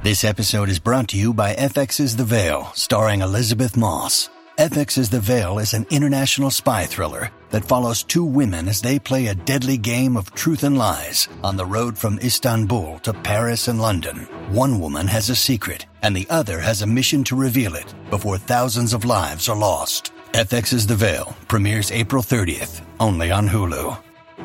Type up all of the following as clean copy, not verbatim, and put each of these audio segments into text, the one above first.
This episode is brought to you by FX's The Veil, starring Elizabeth Moss. FX's The Veil is an international spy thriller that follows two women as they play a deadly game of truth and lies on the road from Istanbul to Paris and London. One woman has a secret, and the other has a mission to reveal it before thousands of lives are lost. FX's The Veil premieres April 30th, only on Hulu.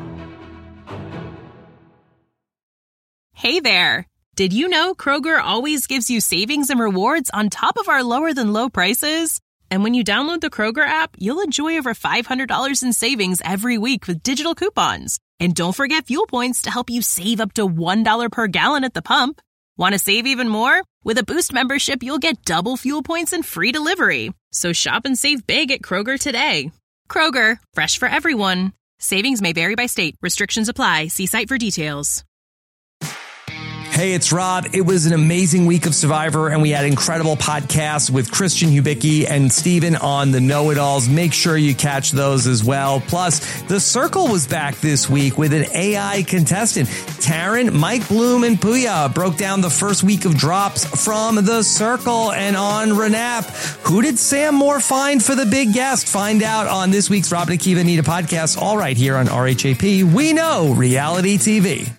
Hey there! Did you know Kroger always gives you savings and rewards on top of our lower-than-low prices? And when you download the Kroger app, you'll enjoy over $500 in savings every week with digital coupons. And don't forget fuel points to help you save up to $1 per gallon at the pump. Want to save even more? With a Boost membership, you'll get double fuel points and free delivery. So shop and save big at Kroger today. Kroger, fresh for everyone. Savings may vary by state. Restrictions apply. See site for details. Hey, it's Rob. It was an amazing week of Survivor, and we had incredible podcasts with Christian Hubicki and Steven on the Know-It-Alls. Make sure you catch those as well. Plus, The Circle was back this week with an AI contestant. Taryn, Mike Bloom, and Puya broke down the first week of drops from The Circle. And on Renap, who did Sam Moore find for the big guest? Find out on this week's Rob and Akiva Anita podcast, all right here on RHAP. We know reality TV.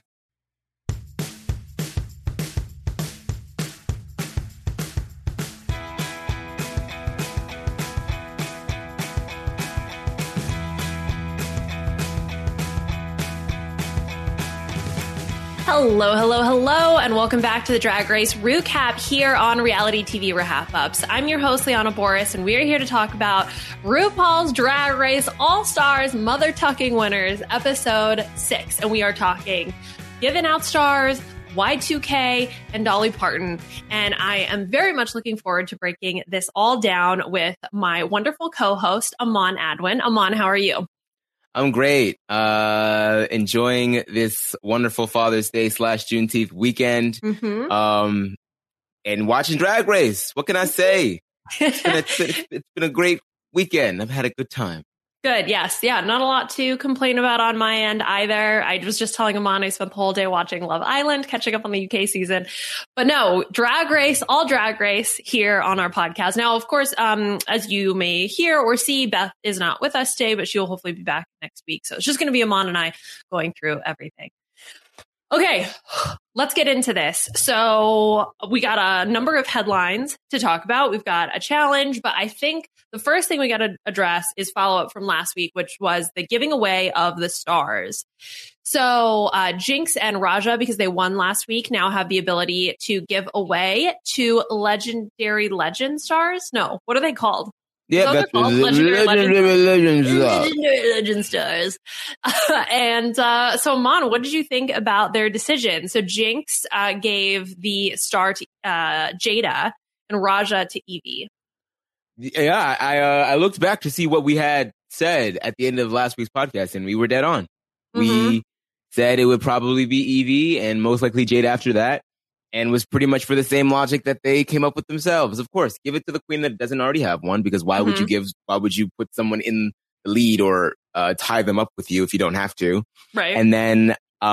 Hello, and welcome back to the Drag Race Recap here on Reality TV Wrap-Ups. I'm your host, Liana Boris, and we're here to talk about RuPaul's Drag Race All-Stars Mother Tucking Winners, Episode 6. And we are talking Giving Out Stars, Y2K, and Dolly Parton. And I am very much looking forward to breaking this all down with my wonderful co-host, Aman Adwin. Aman, how are you? I'm great. Enjoying this wonderful Father's Day / Juneteenth weekend. And watching Drag Race. What can I say? It's been a great weekend. I've had a good time. Good. Yes. Yeah. Not a lot to complain about on my end either. I was just telling Aman I spent the whole day watching Love Island, catching up on the UK season. But no, Drag Race, all Drag Race here on our podcast. Now, of course, as you may hear or see, Beth is not with us today, but she'll hopefully be back next week. So it's just going to be Aman and I going through everything. Okay, let's get into this. So we got a number of headlines to talk about. We've got a challenge, but I think the first thing we got to address is follow up from last week, which was the giving away of the stars. So Jinx and Raja, because they won last week, now have the ability to give away to legendary legend stars. No, what are they called? Yeah, that's legendary legend stars. And so, Aman, what did you think about their decision? So Jinx gave the star to Jada and Raja to Evie. Yeah, I looked back to see what we had said at the end of last week's podcast, and we were dead on. We said it would probably be Evie and most likely Jada after that. And was pretty much for the same logic that they came up with themselves. Of course, give it to the queen that doesn't already have one, because why would you put someone in the lead or tie them up with you if you don't have to? Right. And then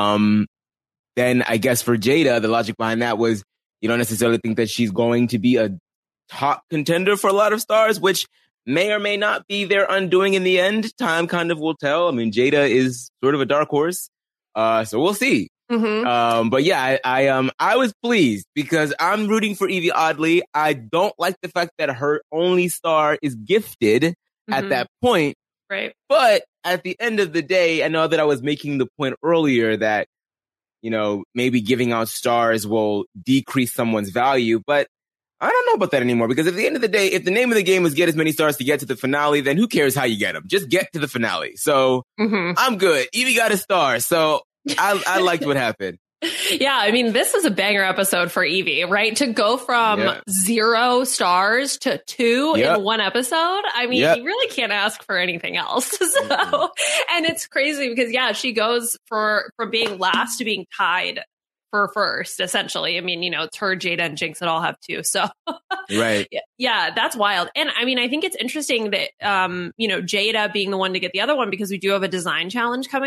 I guess for Jada, the logic behind that was you don't necessarily think that she's going to be a top contender for a lot of stars, which may or may not be their undoing in the end. Time kind of will tell. I mean, Jada is sort of a dark horse. So we'll see. But yeah, I was pleased because I'm rooting for Evie Oddly. I don't like the fact that her only star is gifted at that point. Right. But at the end of the day, I know that I was making the point earlier that, you know, maybe giving out stars will decrease someone's value, but I don't know about that anymore, because at the end of the day, if the name of the game is get as many stars to get to the finale, then who cares how you get them? Just get to the finale. So I'm good. Evie got a star. So I liked what happened. Yeah, I mean, this was a banger episode for Evie, right? To go from 0 stars to 2 in one episode. I mean, you really can't ask for anything else. So, and it's crazy because, she goes from being last to being tied for first, essentially. I mean, you know, it's her, Jada, and Jinx that all have 2. So, right. Yeah, that's wild. And I mean, I think it's interesting that, you know, Jada being the one to get the other one, because we do have a design challenge coming up.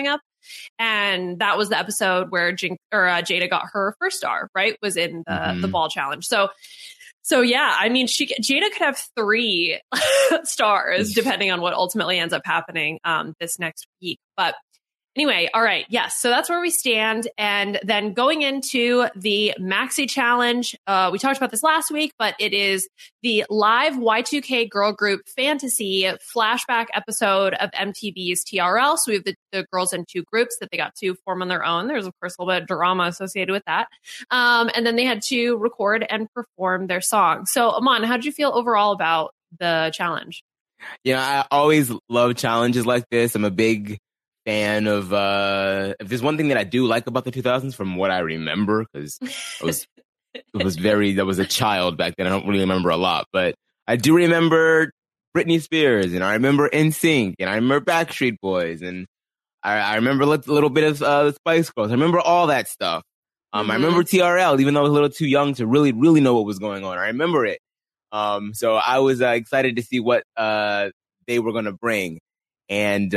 And that was the episode where Jada got her first star, right? Was in the ball challenge. So yeah, I mean, Jada could have 3 stars depending on what ultimately ends up happening this next week. But anyway, all right. Yes. So that's where we stand. And then going into the Maxi Challenge, we talked about this last week, but it is the live Y2K girl group fantasy flashback episode of MTV's TRL. So we have the girls in 2 groups that they got to form on their own. There's, of course, a little bit of drama associated with that. And then they had to record and perform their song. So, Aman, how did you feel overall about the challenge? I always love challenges like this. I'm a big fan of if there's one thing that I do like about the 2000s from what I remember, because I was a child back then. I don't really remember a lot, but I do remember Britney Spears, and I remember NSYNC, and I remember Backstreet Boys, and I remember a little bit of the Spice Girls. I remember all that stuff. I remember TRL, even though I was a little too young to really know what was going on. I remember it. So I was excited to see what they were going to bring. And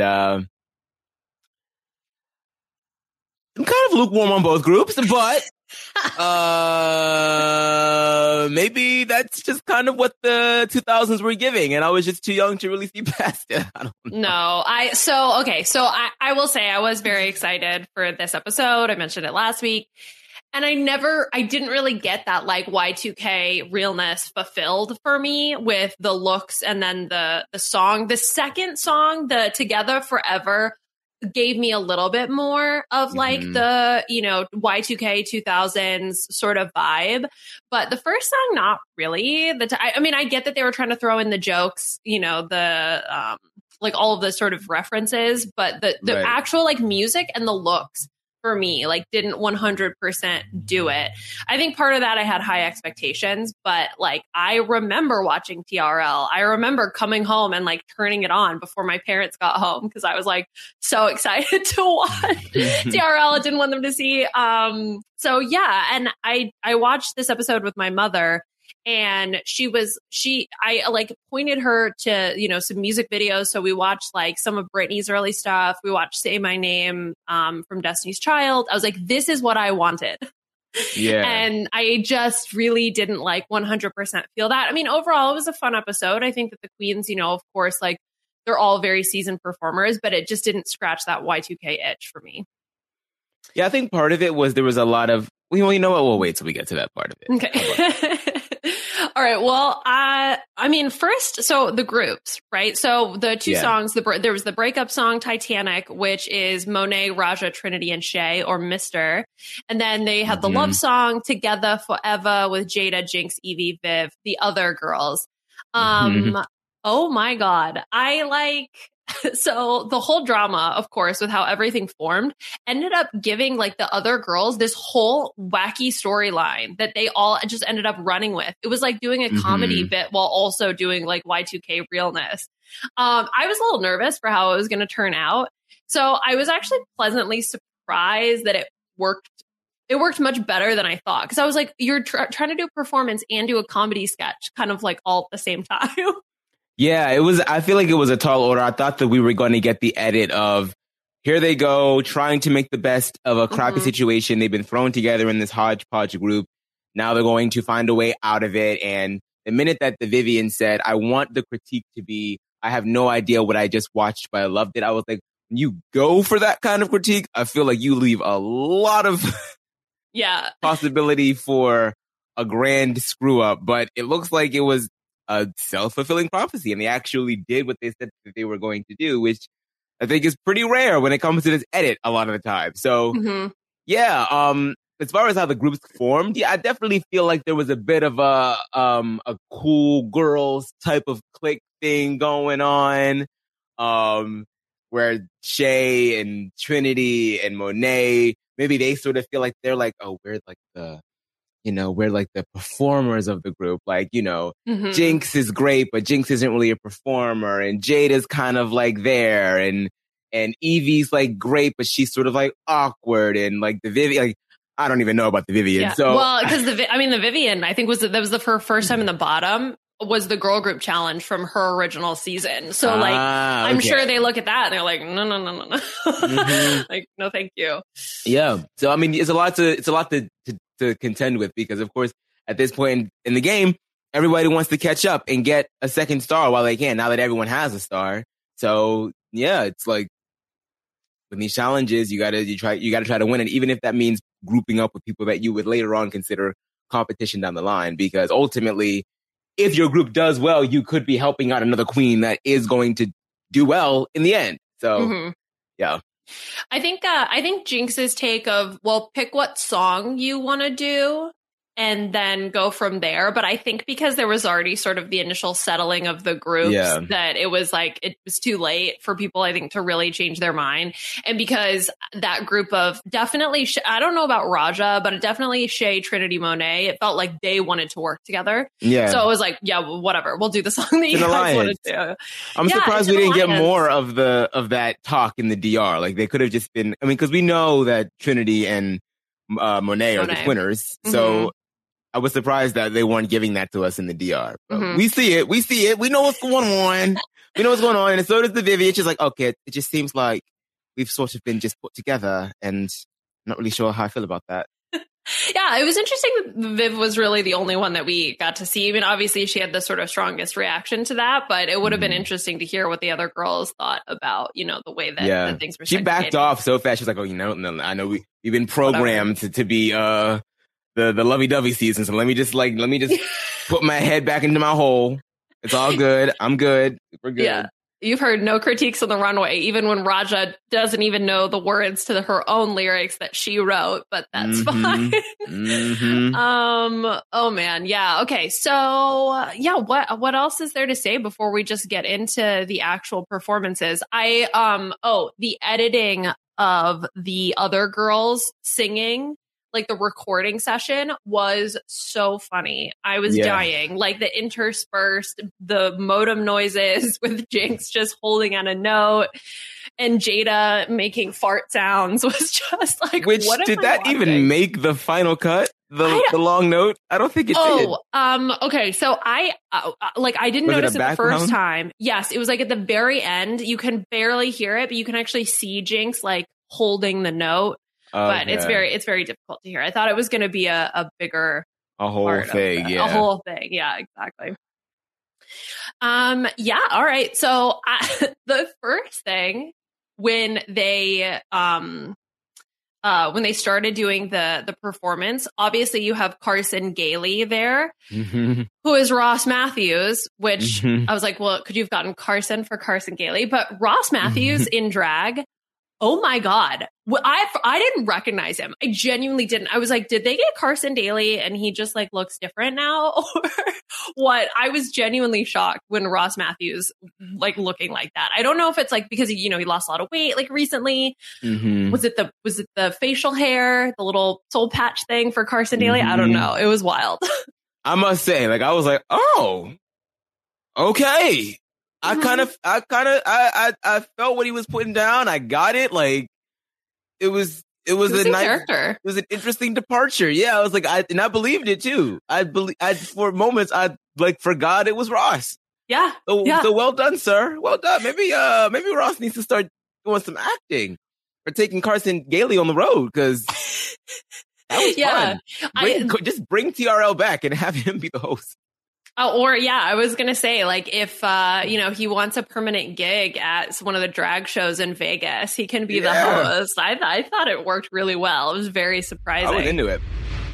I'm kind of lukewarm on both groups, but maybe that's just kind of what the 2000s were giving, and I was just too young to really see past it. I don't know. No, I will say I was very excited for this episode. I mentioned it last week. And I didn't really get that like Y2K realness fulfilled for me with the looks and then the song. The second song, the Together Forever, gave me a little bit more of like the, Y2K 2000s sort of vibe. But the first song, not really. I mean, I get that they were trying to throw in the jokes, the like all of the sort of references, but the actual like music and the looks for me, like didn't 100% do it. I think part of that I had high expectations, but like I remember watching TRL. I remember coming home and like turning it on before my parents got home because I was like so excited to watch TRL. I didn't want them to see. So yeah, and I watched this episode with my mother. And I like pointed her to, some music videos. So we watched like some of Britney's early stuff. We watched Say My Name from Destiny's Child. I was like, this is what I wanted. Yeah. And I just really didn't like 100% feel that. I mean, overall, it was a fun episode. I think that the queens, of course, like they're all very seasoned performers, but it just didn't scratch that Y2K itch for me. Yeah, I think part of it was there was a lot of, you know what? We'll wait till we get to that part of it. Okay. All right. Well, I mean, first, so the groups, right? So the 2 songs, there was the breakup song Titanic, which is Monet, Raja, Trinity, and Shay, or Mr. And then they had the love song Together Forever with Jada, Jinx, Evie, Viv, the other girls. Oh my God. So the whole drama, of course, with how everything formed ended up giving like the other girls this whole wacky storyline that they all just ended up running with. It was like doing a comedy bit while also doing like Y2K realness. I was a little nervous for how it was going to turn out. So I was actually pleasantly surprised that it worked. It worked much better than I thought. Cause I was like, you're trying to do a performance and do a comedy sketch kind of like all at the same time. Yeah, I feel like it was a tall order. I thought that we were going to get the edit of here they go trying to make the best of a crappy situation. They've been thrown together in this hodgepodge group. Now they're going to find a way out of it. And the minute that the Vivian said, I want the critique to be, I have no idea what I just watched, but I loved it. I was like, when you go for that kind of critique, I feel like you leave a lot of possibility for a grand screw up. But it looks like it was a self-fulfilling prophecy, and they actually did what they said that they were going to do, which I think is pretty rare when it comes to this edit a lot of the time. So, as far as how the groups formed, I definitely feel like there was a bit of a cool girls type of clique thing going on, where Shay and Trinity and Monet, maybe they sort of feel like they're like, oh, we're like the performers of the group. Like, Jinx is great, but Jinx isn't really a performer. And Jada's kind of like there. And Evie's like great, but she's sort of like awkward. And like the Vivian, like, I don't even know about the Vivian. Yeah. So, well, because the Vivian, I think her first time in the bottom was the girl group challenge from her original season. So like, I'm sure they look at that and they're like, no. Like, no, thank you. Yeah. So, I mean, it's a lot to contend with, because of course, at this point in the game, everybody wants to catch up and get a second star while they can, now that everyone has a star. So yeah, it's like, with these challenges, you gotta try to win it, even if that means grouping up with people that you would later on consider competition down the line, because ultimately, if your group does well, you could be helping out another queen that is going to do well in the end. So, yeah. I think Jinx's take of, well, pick what song you want to do and then go from there. But I think because there was already sort of the initial settling of the groups, that it was like, it was too late for people, I think, to really change their mind. And because that group of definitely, I don't know about Raja, but definitely Shea, Trinity, Monet, it felt like they wanted to work together. Yeah. So it was like, yeah, well, whatever. We'll do the song that you guys wanted to. I'm surprised we didn't get more of that talk in the DR. Like, they could have just been, I mean, because we know that Trinity and Monet are the winners. So I was surprised that they weren't giving that to us in the DR. But we see it. We know what's going on. And so does the Vivi. It's just like, okay, it just seems like we've sort of been just put together, and I'm not really sure how I feel about that. Yeah, it was interesting that Viv was really the only one that we got to see. I mean, obviously she had the sort of strongest reaction to that, but it would have been interesting to hear what the other girls thought about, the way that things were. She backed off so fast. She was like, oh, no, I know we've been programmed to be, the lovey-dovey season. So let me just put my head back into my hole. It's all good. I'm good. We're good. Yeah. You've heard no critiques on the runway, even when Raja doesn't even know the words to her own lyrics that she wrote, but that's fine. Oh man. Yeah. Okay. So yeah, what else is there to say before we just get into the actual performances? The editing of the other girls singing, like the recording session, was so funny. I was dying. Like the interspersed, the modem noises with Jinx just holding on a note and Jada making fart sounds was just like, which did that even make the final cut? The long note? I don't think it did. Okay. So I didn't notice it the first time. Yes. It was like at the very end, you can barely hear it, but you can actually see Jinx like holding the note. But it's very difficult to hear. I thought it was going to be a whole thing. Yeah, exactly. All right. So the first thing when they started doing the performance, obviously you have Carson Gailey there, who is Ross Matthews, which I was like, well, could you have gotten Carson for Carson Gailey? But Ross Matthews in drag. Oh my God. I didn't recognize him. I genuinely didn't. I was like, did they get Carson Daly and he just like looks different now? Or what? I was genuinely shocked when Ross Matthews like looking like that. I don't know if it's like because he lost a lot of weight like recently. Was it the facial hair, the little soul patch thing for Carson Daly? I don't know. It was wild. I must say, like, I was like, oh, okay. I felt what he was putting down. I got it. Like, it was a nice character. It was an interesting departure. Yeah, I was like, I believed it too. For moments, I like forgot it was Ross. Yeah. So well done, sir. Well done. Maybe Ross needs to start doing some acting or taking Carson Gailey on the road, because that was fun. Just bring TRL back and have him be the host. I was going to say, like, if, he wants a permanent gig at one of the drag shows in Vegas, he can be the host. I thought it worked really well. It was very surprising. I was into it.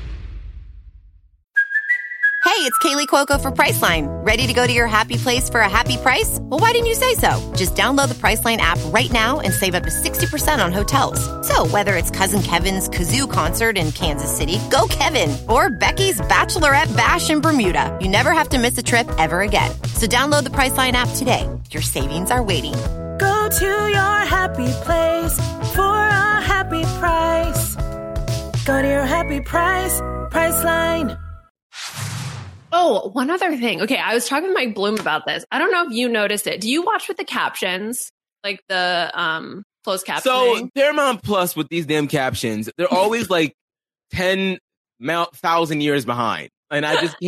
Hey, it's Kaylee Cuoco for Priceline. Ready to go to your happy place for a happy price? Well, why didn't you say so? Just download the Priceline app right now and save up to 60% on hotels. So whether it's Cousin Kevin's Kazoo concert in Kansas City, go Kevin, or Becky's Bachelorette Bash in Bermuda, you never have to miss a trip ever again. So download the Priceline app today. Your savings are waiting. Go to your happy place for a happy price. Go to your happy price, Priceline. Oh, one other thing. Okay, I was talking to Mike Bloom about this. I don't know if you noticed it. Do you watch with the captions? Like the closed captioning? So Paramount Plus with these damn captions, they're always like 10,000 years behind. And I just can't.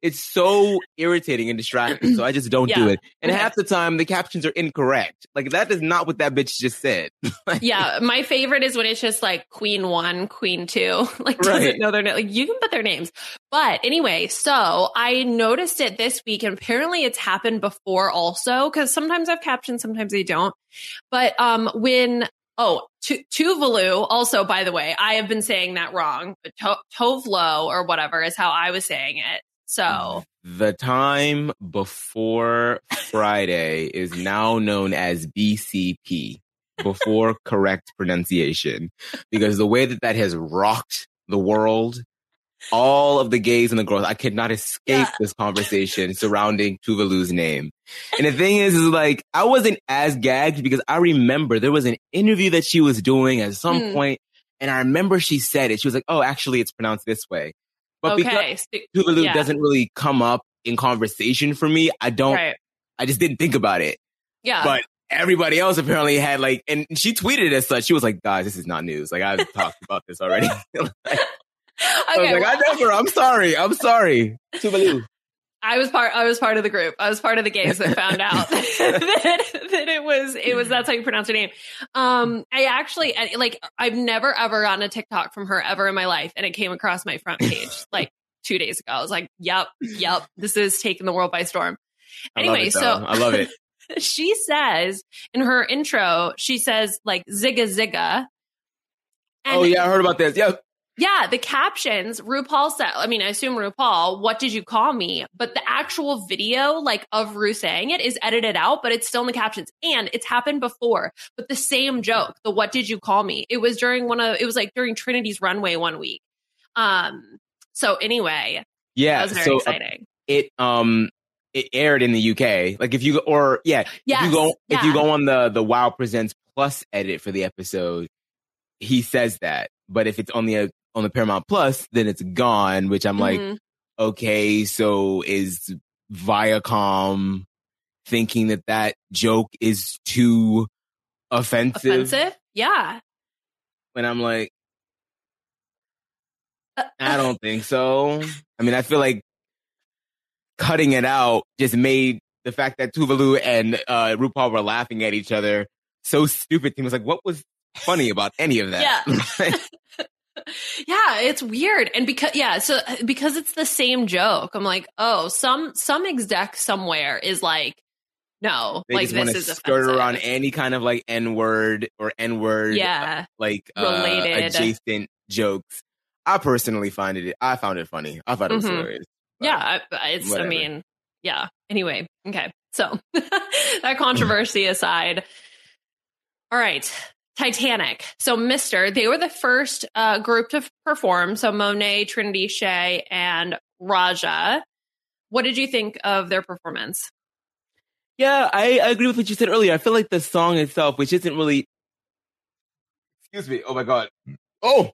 It's so irritating and distracting. So I just don't do it. And half the time the captions are incorrect. Like that is not what that bitch just said. Yeah. My favorite is when it's just like Queen 1, Queen 2, like doesn't know their name. Like you can put their names. But anyway, so I noticed it this week and apparently it's happened before also because sometimes I've captioned, sometimes I don't. But when Tuvalu, also, by the way, I have been saying that wrong. Tovlo or whatever is how I was saying it. So the time before Friday is now known as BCP, before correct pronunciation, because the way that has rocked the world, all of the gays and the girls, I could not escape this conversation surrounding Tuvalu's name. And the thing is like, I wasn't as gagged because I remember there was an interview that she was doing at some point, and I remember she said it. She was like, oh, actually, it's pronounced this way. But because Tuvalu doesn't really come up in conversation for me, I just didn't think about it. Yeah. But everybody else apparently had like, and she tweeted it as such. She was like, guys, this is not news. Like, I've talked about this already. I was like, I never, I'm sorry. Tuvalu. I was part of the group. I was part of the gays that found out that it was that's how you pronounce her name. I actually I've never ever gotten a TikTok from her ever in my life, and it came across my front page like 2 days ago. I was like, yep, this is taking the world by storm. Anyway, I love it. She says in her intro, she says like zigga zigga. And I heard about this. Yeah. Yeah, the captions, RuPaul said, I mean, I assume RuPaul, what did you call me? But the actual video, like, of Ru saying it is edited out, but it's still in the captions. And it's happened before, but the same joke, the what did you call me? It was during during Trinity's runway one week. So anyway, that was very exciting. It aired in the UK. Like if you go on the Wow Presents Plus edit for the episode, he says that. But if it's on the Paramount Plus, then it's gone, which I'm like, okay, so is Viacom thinking that joke is too offensive? Yeah. When I'm like, I don't think so. I mean, I feel like cutting it out just made the fact that Tuvalu and RuPaul were laughing at each other so stupid. He was like, what was funny about any of that? Yeah. Yeah, it's weird. And because it's the same joke, I'm like, oh, some exec somewhere is like, no, they like just this want is to skirt around any kind of like N-word or N-word related adjacent jokes. I personally found it funny. I thought it was hilarious. Yeah, I mean, yeah. Anyway, okay. So that controversy aside. All right. Titanic. So they were the first group to perform. So Monet, Trinity Shea, and Raja. What did you think of their performance? Yeah, I agree with what you said earlier. I feel like the song itself, which isn't really... Excuse me. Oh, my God. Oh!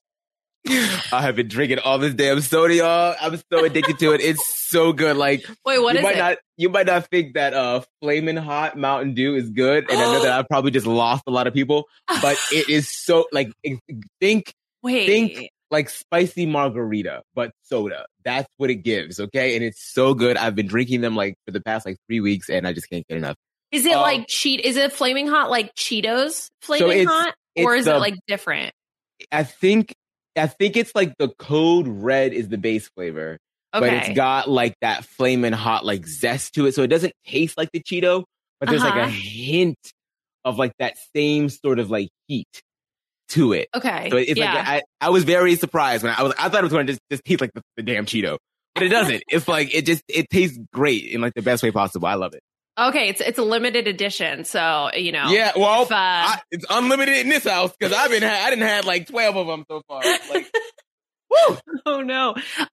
I have been drinking all this damn soda, y'all. I'm so addicted to it. It's so good. Like, wait, what is it? You might not think that Flamin' Hot Mountain Dew is good, and I know that I probably just lost a lot of people, but it is so like think like spicy margarita, but soda. That's what it gives, okay? And it's so good. I've been drinking them like for the past like 3 weeks, and I just can't get enough. Is it is it Flaming Hot like Cheetos Flaming Hot, or is it like different? I think it's like the Code Red is the base flavor, but it's got like that flaming hot like zest to it, so it doesn't taste like the Cheeto, but there's like a hint of like that same sort of like heat to it. Okay, so it's like I was very surprised when I thought it was going to just taste like the damn Cheeto, but it doesn't. It's like it tastes great in like the best way possible. I love it. Okay, it's a limited edition, so you know. Yeah, well, it's unlimited in this house because I didn't have like 12 of them so far. Like, woo! Oh no,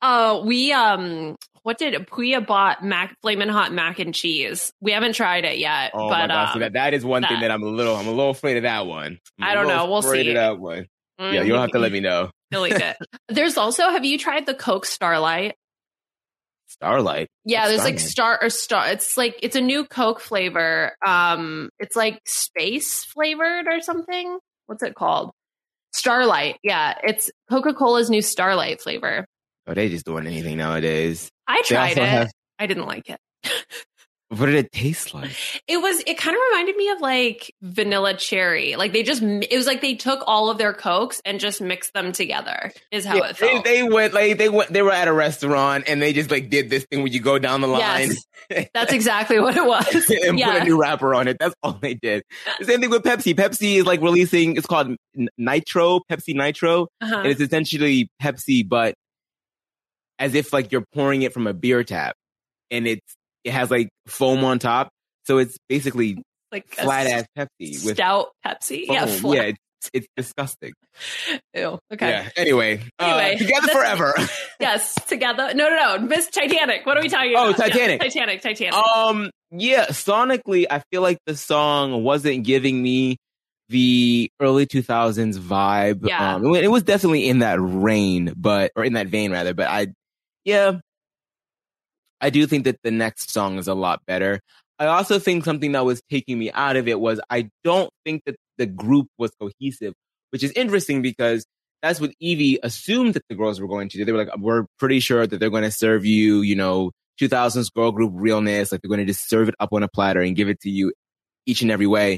Puya bought Flamin' Hot mac and cheese. We haven't tried it yet, but my God, so that is one thing that I'm a little afraid of that one. I don't know. We'll see. Afraid of that one. Yeah, you'll have to let me know. Delete it. There's also, have you tried the Coke Starlight? Starlight. Yeah, there's like star. It's like it's a new Coke flavor. It's like space flavored or something. What's it called? Starlight. Yeah, it's Coca-Cola's new Starlight flavor. Oh, they just doing anything nowadays. I tried it. I didn't like it. What did it taste like? It kind of reminded me of like vanilla cherry. Like it was like they took all of their Cokes and just mixed them together is how it felt. They were at a restaurant and they just like did this thing where you go down the line. Yes, that's exactly what it was. And put a new wrapper on it. That's all they did. The same thing with Pepsi. Pepsi is like releasing, it's called Nitro, Pepsi Nitro. And it's essentially Pepsi, but as if like you're pouring it from a beer tap. And it has like foam on top. So it's basically like flat ass Pepsi. Stout Pepsi? Foam. Yeah, flat. Yeah, it's disgusting. Ew. Okay. Yeah. Anyway, Together Forever. Yes, Together. No. Miss Titanic. What are we talking about? Oh, Titanic. Yeah, Titanic. Yeah, sonically, I feel like the song wasn't giving me the early 2000s vibe. Yeah. It was definitely in that vein, but I do think that the next song is a lot better. I also think something that was taking me out of it was I don't think that the group was cohesive, which is interesting because that's what Evie assumed that the girls were going to do. They were like, we're pretty sure that they're going to serve you, 2000s girl group realness. Like they're going to just serve it up on a platter and give it to you each and every way.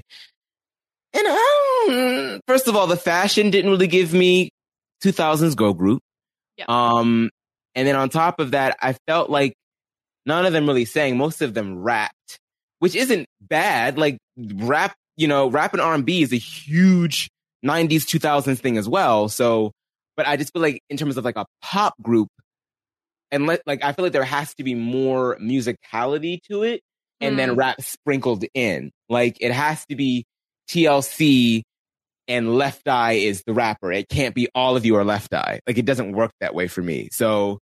And first of all, the fashion didn't really give me 2000s girl group. Yep. And then on top of that, I felt like none of them really sang. Most of them rapped, which isn't bad. Like rap and R&B is a huge 90s, 2000s thing as well. So, but I just feel like in terms of like a pop group, and I feel like there has to be more musicality to it, and then rap sprinkled in. Like it has to be TLC and Left Eye is the rapper. It can't be all of you are Left Eye. Like it doesn't work that way for me. So,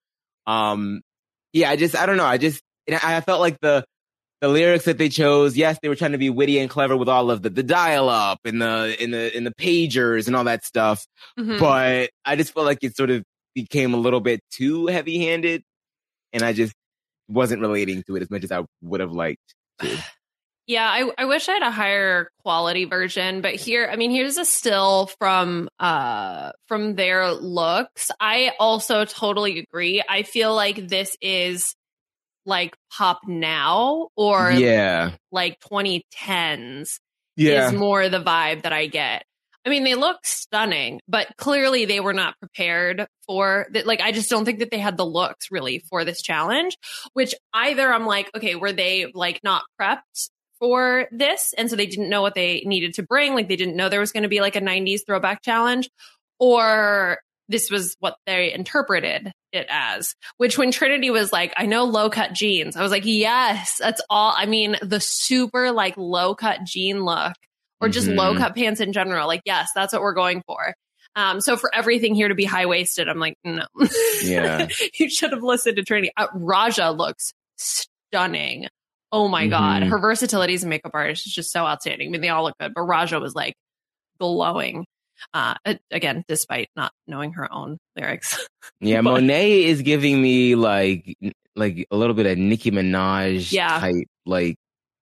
yeah, I don't know. I felt like the lyrics that they chose, yes, they were trying to be witty and clever with all of the dial up and the pagers and all that stuff. Mm-hmm. But I just felt like it sort of became a little bit too heavy handed, and I just wasn't relating to it as much as I would have liked to. Yeah, I wish I had a higher quality version, but here's a still from their looks. I also totally agree. I feel like this is like pop now or like 2010s is more the vibe that I get. I mean, they look stunning, but clearly they were not prepared for that. Like, I just don't think that they had the looks really for this challenge, which either I'm like, okay, were they like not prepped for this? And so they didn't know what they needed to bring. Like they didn't know there was going to be like a 90s throwback challenge, or this was what they interpreted it as, which when Trinity was like, I know low cut jeans. I was like, yes, that's all. I mean, the super like low cut jean look or just low cut pants in general. Like, yes, that's what we're going for. So for everything here to be high waisted, I'm like, no, yeah, you should have listened to Trinity. Raja looks stunning. Oh my God. Her versatility as a makeup artist is just so outstanding. I mean, they all look good, but Raja was like glowing. Again, despite not knowing her own lyrics. Yeah, Monet is giving me like a little bit of Nicki Minaj type, like,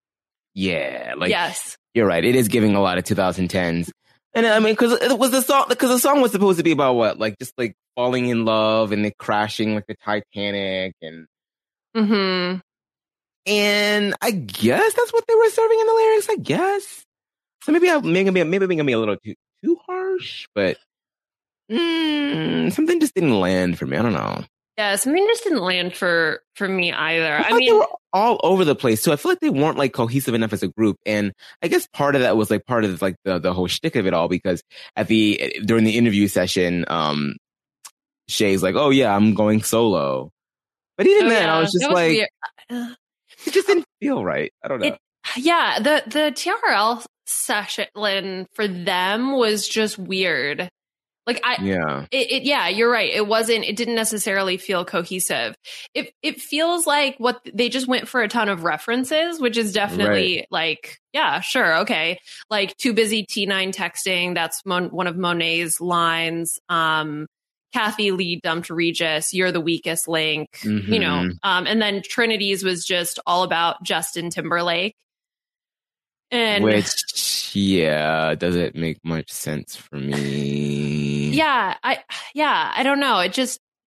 yes, you're right. It is giving a lot of 2010s, and I mean, because the song was supposed to be about what, like just like falling in love and then crashing like the Titanic, and and I guess that's what they were serving in the lyrics. I guess so. Maybe I'm gonna be a little too harsh, but something just didn't land for me. I don't know. Yeah, something just didn't land for me either. I mean, they were all over the place too. I feel like they weren't like cohesive enough as a group, and I guess part of that was like part of like the whole shtick of it all, because during the interview session, Shay's like, "Oh yeah, I'm going solo," but even then, I was just like, it just didn't feel right. I don't know. The TRL session for them was just weird. Like you're right. It didn't necessarily feel cohesive. It feels like what they just went for a ton of references, which is definitely like, yeah, sure. Okay. Like too busy T9 texting. That's one of Monet's lines. Kathy Lee dumped Regis. You're the weakest link, and then Trinity's was just all about Justin Timberlake. And which, doesn't make much sense for me. I don't know. It just,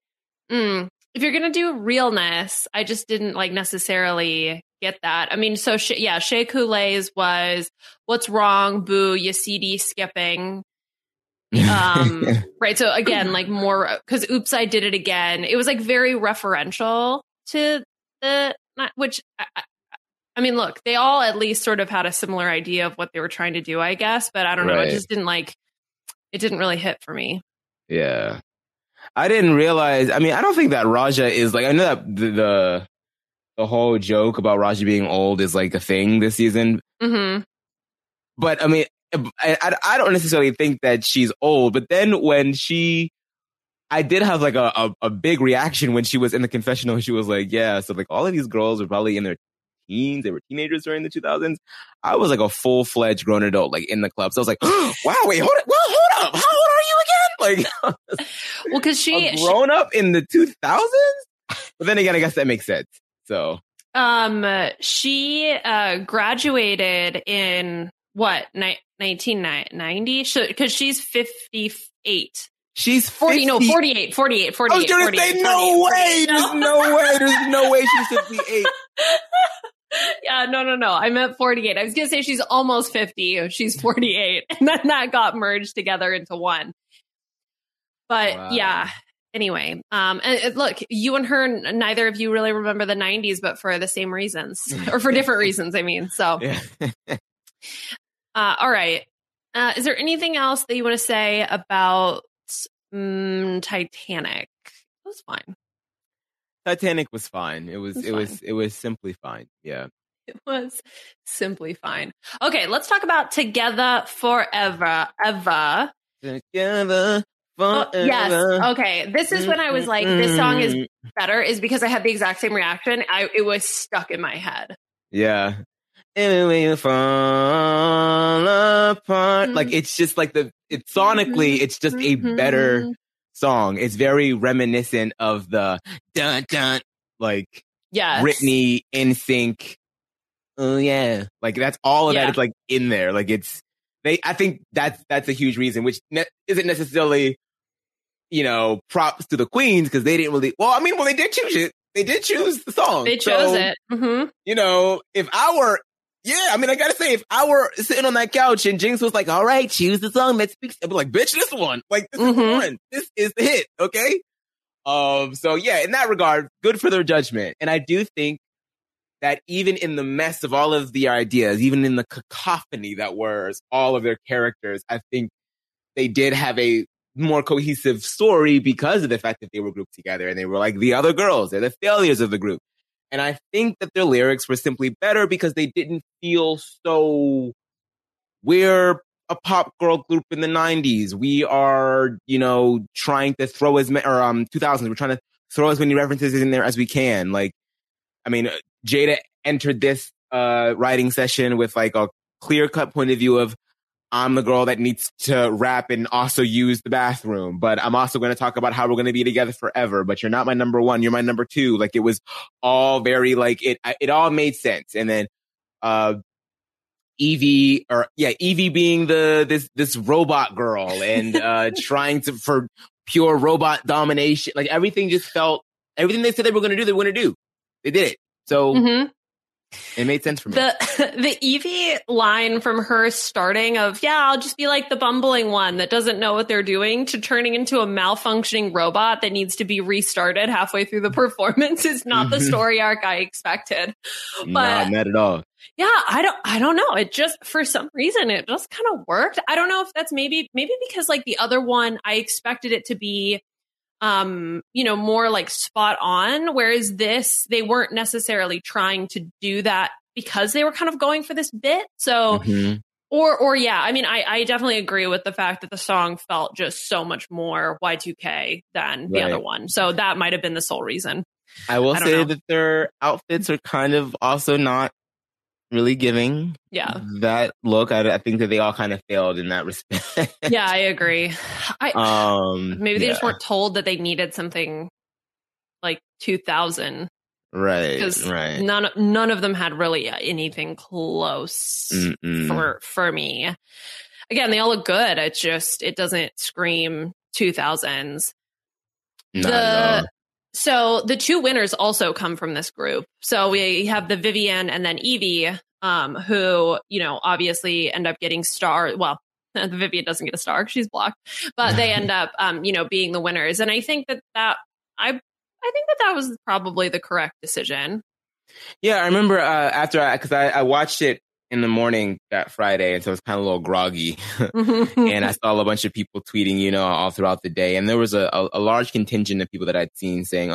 If you're going to do realness, I just didn't like necessarily get that. I mean, so Shea Coulee's was what's wrong, boo, you CD skipping. Right. So again, like more because oops, I did it again. It was like very referential to which I mean, look, they all at least sort of had a similar idea of what they were trying to do, I guess. But I don't know. It just didn't it didn't really hit for me. Yeah. I didn't realize. I mean, I don't think that Raja is like, I know that the whole joke about Raja being old is like a thing this season. Mm-hmm. But I mean, I don't necessarily think that she's old. But then when I did have like a big reaction when she was in the confessional. She was like, yeah, so like all of these girls were probably in their teens. They were teenagers during the 2000s. I was like a full-fledged grown adult, like in the club. So I was like, wow, wait, hold up. How old are you again? Like, well, because she grown up in the 2000s. But then again, I guess that makes sense. So, she graduated in what 1990? Because she's 58. She's 40. No, 48. 48. 48. I was going to say, no way. There's no way she's 58. Yeah, no. I meant 48. I was going to say she's almost 50. She's 48. And then that got merged together into one. But yeah, anyway. And look, you and her, neither of you really remember the 90s, but for the same reasons. Or for different reasons, I mean. So, yeah. All right. Is there anything else that you want to say about Titanic? It was fine. Titanic was fine. It was simply fine. Yeah. It was simply fine. Okay, let's talk about Together Forever. Eva. Together Forever. Yes. Okay. This is when I was like, this song is better, is because I had the exact same reaction. It was stuck in my head. Yeah. And when you fall apart. Like, it's just like sonically, it's just a better song. It's very reminiscent of the dun dun, like, Britney, NSYNC. Oh yeah. Like, that's all of that is like in there. Like, I think that's a huge reason, which isn't necessarily, props to the Queens, because they didn't really, they did choose it. They did choose the song. They chose it. Mm-hmm. If I were, I gotta say, if I were sitting on that couch and Jinx was like, all right, choose the song, let's speak, I'd be like, bitch, this one. Like, this is the one. This is the hit, okay? So yeah, in that regard, good for their judgment. And I do think that even in the mess of all of the ideas, even in the cacophony that was all of their characters, I think they did have a more cohesive story because of the fact that they were grouped together and they were like the other girls. They're the failures of the group. And I think that their lyrics were simply better because they didn't feel so, we're a pop girl group in the 90s. We are, trying to throw 2000s. We're trying to throw as many references in there as we can. Like, Jada entered this writing session with like a clear-cut point of view of, I'm the girl that needs to rap and also use the bathroom, but I'm also going to talk about how we're going to be together forever, but you're not my number one, you're my number two. Like, it was all very like, it all made sense. And then Evie being this robot girl and trying for pure robot domination. Like, everything just felt, everything they said they were going to do, they were going to do. They did it. So it made sense for me. The Evie line from her starting of, I'll just be like the bumbling one that doesn't know what they're doing, to turning into a malfunctioning robot that needs to be restarted halfway through the performance is not the story arc I expected. But not at all. Yeah, I don't know. It just, for some reason, it just kind of worked. I don't know if that's maybe because like the other one, I expected it to be more like spot on. Whereas this, they weren't necessarily trying to do that because they were kind of going for this bit. So, I definitely agree with the fact that the song felt just so much more Y2K than the other one. So that might have been the sole reason. I will say that their outfits are kind of also not really giving that look. I think that they all kind of failed in that respect. Yeah, I agree. Maybe they just weren't told that they needed something like 2000. Right. Because right. none of them had really anything close for me. Again, they all look good. It's just, it doesn't scream 2000s. So the two winners also come from this group. So we have the Vivienne and then Evie, who, obviously end up getting star. Well, the Vivienne doesn't get a star because she's blocked, but they end up, being the winners. And I think that I think that was probably the correct decision. Yeah, I remember because I watched it in the morning that Friday, and so I was kind of a little groggy. And I saw a bunch of people tweeting, all throughout the day. And there was a large contingent of people that I'd seen saying,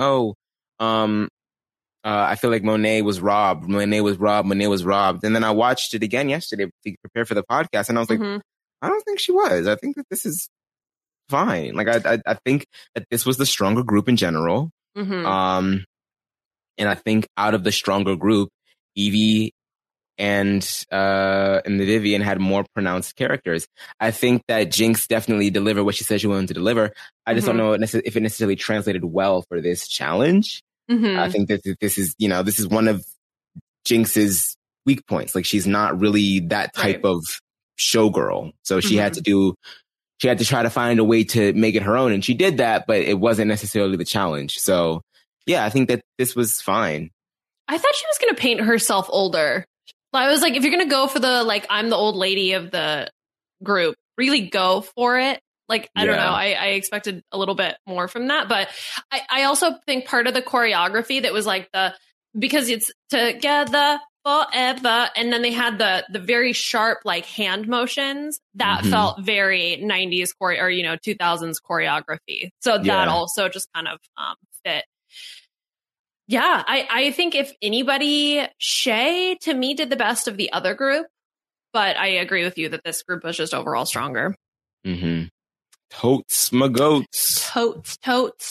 I feel like Monet was robbed. And then I watched it again yesterday to prepare for the podcast. And I was like, I don't think she was. I think that this is fine. Like, I think that this was the stronger group in general. And I think out of the stronger group, Evie and the Vivienne had more pronounced characters. I think that Jinx definitely delivered what she said she wanted to deliver. I just don't know if it necessarily translated well for this challenge. I think that this is one of Jinx's weak points. Like, she's not really that type of showgirl. So she had to try to find a way to make it her own. And she did that, but it wasn't necessarily the challenge. So yeah, I think that this was fine. I thought she was going to paint herself older. I was like, if you're going to go for the, I'm the old lady of the group, really go for it. I don't know. I expected a little bit more from that. But I also think part of the choreography that was because it's together forever. And then they had the very sharp, hand motions that felt very 90s 2000s choreography. So that also just kind of fit. Yeah, I think if anybody, Shea, to me, did the best of the other group. But I agree with you that this group was just overall stronger. Totes, my goats. Totes.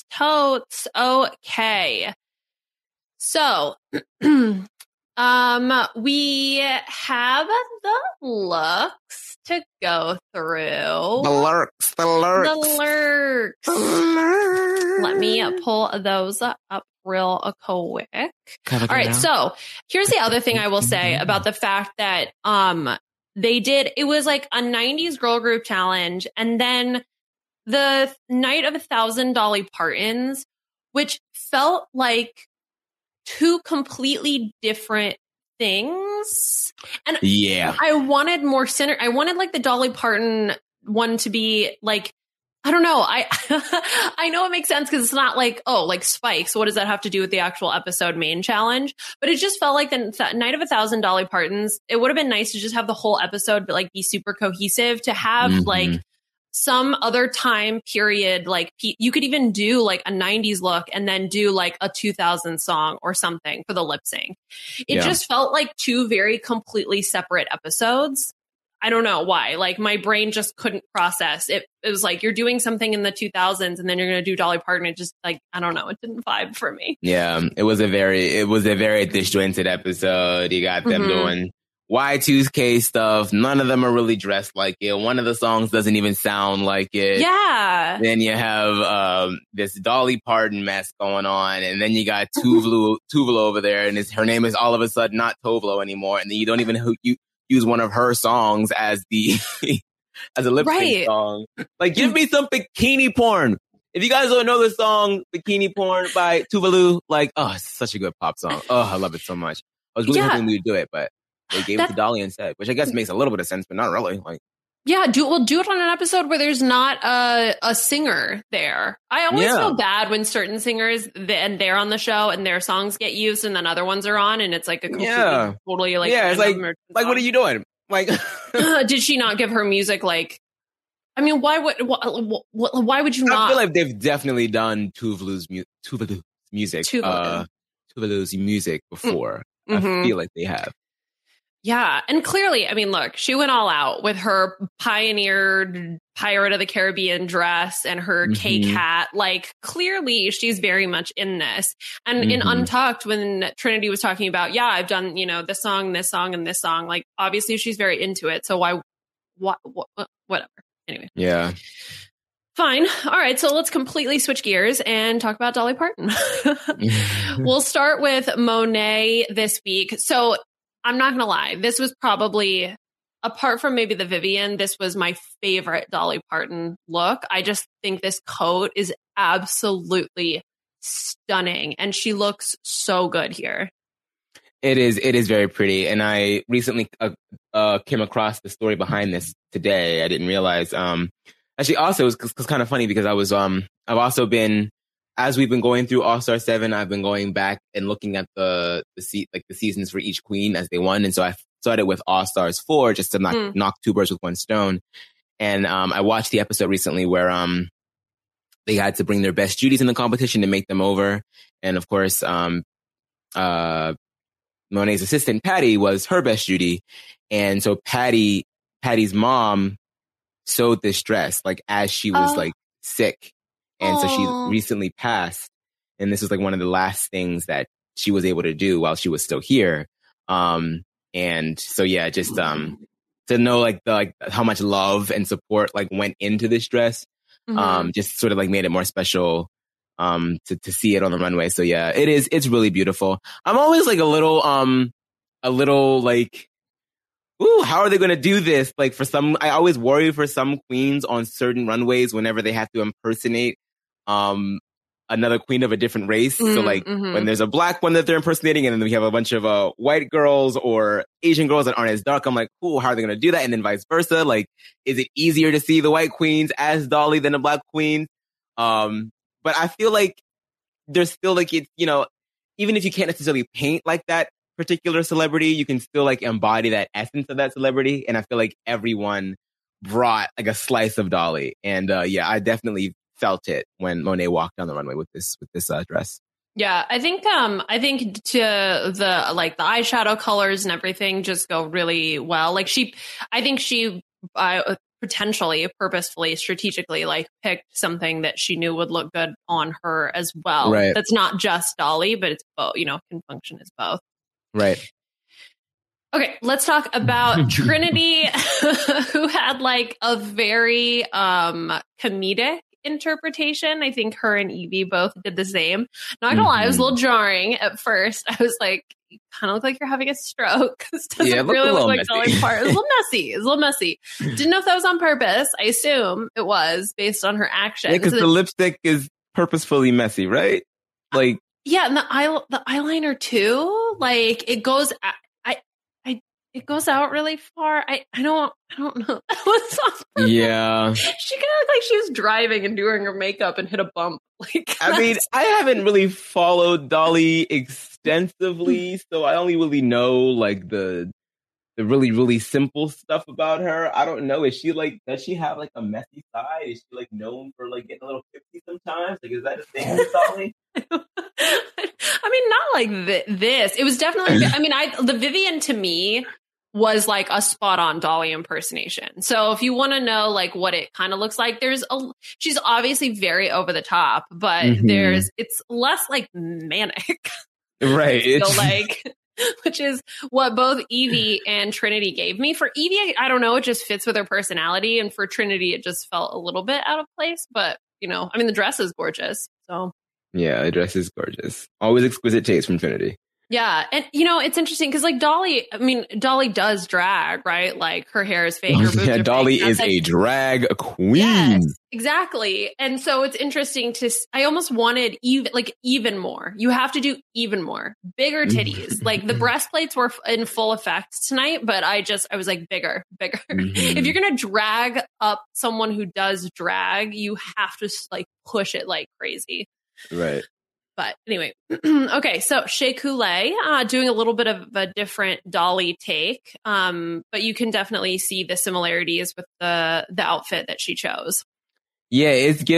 Okay. So, we have the looks to go through. The lurks. Let me pull those up real quick. All right. So here's the other thing I will say about the fact that it was like a 90s girl group challenge, and then the Night of 1,000 Dolly Partons, which felt like two completely different things. And I wanted more I wanted the Dolly Parton one to be I don't know. I know it makes sense because it's not Spikes. What does that have to do with the actual episode main challenge? But it just felt like the Night of 1,000 Dolly Partons. It would have been nice to just have the whole episode, but be super cohesive, to have some other time period. You could even do a 90s look and then do a 2000 song or something for the lip sync. It just felt like two very completely separate episodes. I don't know why. My brain just couldn't process it. It was you're doing something in the 2000s and then you're going to do Dolly Parton. It just I don't know. It didn't vibe for me. Yeah, it was a very disjointed episode. You got them doing Y2K stuff. None of them are really dressed like it. One of the songs doesn't even sound like it. Yeah. Then you have this Dolly Parton mess going on, and then you got Tuvlo over there, and her name is all of a sudden not Tovlo anymore, and then you don't even use one of her songs as as a lip sync song. Give me some bikini porn. If you guys don't know the song Bikini Porn by Tuvalu, it's such a good pop song. Oh, I love it so much. I was really hoping we would do it, but they gave it to Dolly instead, which I guess makes a little bit of sense, but not really. Do it on an episode where there's not a singer there. I always feel bad when certain singers and they're on the show and their songs get used and then other ones are on, and it's a completely totally it's what are you doing? Did she not give her music why would you not? I feel like they've definitely done Tuvalu's music before. I feel like they have. Yeah. And clearly, look, she went all out with her pioneered Pirate of the Caribbean dress and her cake hat. Clearly, she's very much in this. And in Untucked, when Trinity was talking about, I've done, this song, and this song, obviously she's very into it. So whatever. Anyway. Yeah. Fine. All right. So let's completely switch gears and talk about Dolly Parton. We'll start with Monet this week. So I'm not going to lie. This was probably, apart from maybe the Vivienne, this was my favorite Dolly Parton look. I just think this coat is absolutely stunning, and she looks so good here. It is very pretty. And I recently came across the story behind this today. I didn't realize. Actually, also, it was kind of funny because I've also been, as we've been going through All-Star 7, I've been going back and looking at the seasons for each queen as they won. And so I started with All-Stars 4 just to knock two birds with one stone. And I watched the episode recently where they had to bring their best Judies in the competition to make them over. And of course, Monet's assistant, Patty, was her best Judy. And so Patty's mom sewed this dress like as she was like sick. And so she recently passed. And this was like one of the last things that she was able to do while she was still here. And so, yeah, just to know like how much love and support like went into this dress, just sort of like made it more special to see it on the runway. So yeah, it's really beautiful. I'm always like a little like, ooh, how are they going to do this? Like I always worry for some queens on certain runways whenever they have to impersonate another queen of a different race. So like when there's a black one that they're impersonating and then we have a bunch of white girls or Asian girls that aren't as dark, I'm like, ooh, how are they going to do that? And then vice versa. Like, is it easier to see the white queens as Dolly than the black queens? But I feel like there's still like, it's, you know, even if you can't necessarily paint like that particular celebrity, you can still like embody that essence of that celebrity. And I feel like everyone brought like a slice of Dolly. And yeah, I definitely felt it when Monet walked down the runway with this dress. Yeah, I think to the like the eyeshadow colors and everything just go really well. Like I think she potentially, purposefully, strategically like picked something that she knew would look good on her as well. Right. That's not just Dolly, but it's both, you know, can function as both. Right. Okay, let's talk about Trinity, who had like a very comedic interpretation. I think her and Evie both did the same. Not gonna lie, it was a little jarring at first. I was like, you kind of look like you're having a stroke. This doesn't really look like Dolly Parton. It's a little messy. Didn't know if that was on purpose. I assume it was based on her actions. Yeah, because the lipstick is purposefully messy, right? Like, yeah, and the eyeliner too. Like it goes. It goes out really far. I don't know. Yeah. She kind of looked like she was driving and doing her makeup and hit a bump. Like, I mean, I haven't really followed Dolly extensively, so I only really know like the really, really simple stuff about her. I don't know. Does she have like a messy side? Is she like known for like getting a little tipsy sometimes? Like, is that a thing with Dolly? I mean, not like this. It was definitely, I mean, the Vivienne to me was like a spot on Dolly impersonation. So if you want to know like what it kind of looks like, she's obviously very over the top, but it's less like manic. Right. It's like, which is what both Evie and Trinity gave me. For Evie, I don't know, it just fits with her personality. And for Trinity, it just felt a little bit out of place. But, you know, I mean, the dress is gorgeous. So yeah, the dress is gorgeous. Always exquisite taste from Trinity. Yeah. And, you know, it's interesting because like Dolly does drag, right? Like her hair is fake. Her boobs are Dolly fake. is a drag queen. Yes, exactly. And so it's interesting I almost wanted even more. You have to do even more. Bigger titties. Like the breastplates were in full effect tonight, but I was like bigger. If you're going to drag up someone who does drag, you have to like push it like crazy. Right. But anyway, okay, so Shea Coulee doing a little bit of a different Dolly take, but you can definitely see the similarities with the outfit that she chose. Yeah,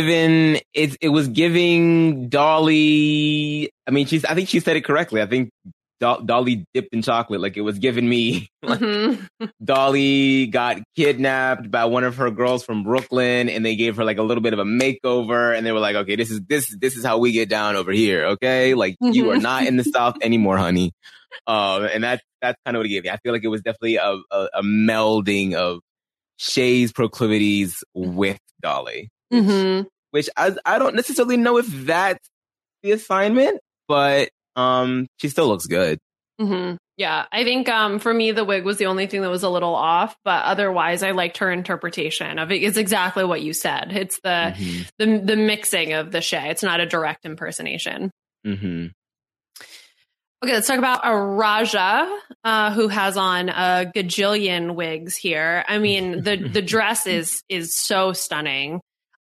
it was giving Dolly. I mean, I think she said it correctly. I think Dolly dipped in chocolate. Like it was giving me like Dolly got kidnapped by one of her girls from Brooklyn and they gave her like a little bit of a makeover and they were like, okay, this is how we get down over here. Okay. Like you are not in the South anymore, honey. And that's kind of what it gave me. I feel like it was definitely a melding of Shea's proclivities with Dolly, which I don't necessarily know if that's the assignment, but she still looks good. Mm-hmm. Yeah, I think for me, the wig was the only thing that was a little off, but otherwise I liked her interpretation of it. It's exactly what you said. It's the mixing of the Shea. It's not a direct impersonation. Mm-hmm. Okay, let's talk about Raja, who has on a gajillion wigs here. I mean, the dress is so stunning.